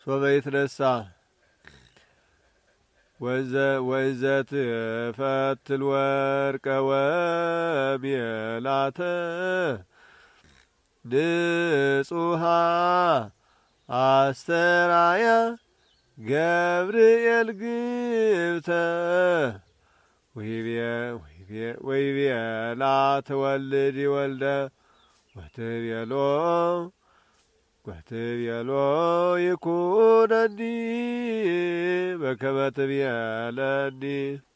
ሶበይትነሳ ወይዘት ፈትል ወርቀ ወሜላተ ንጹሃ አስተራያ ገብርኤል ግብተ ወይቤላ ትወልድ ወልደ ወትቤሎ ይኩነኒ በከመ ትቤለኒ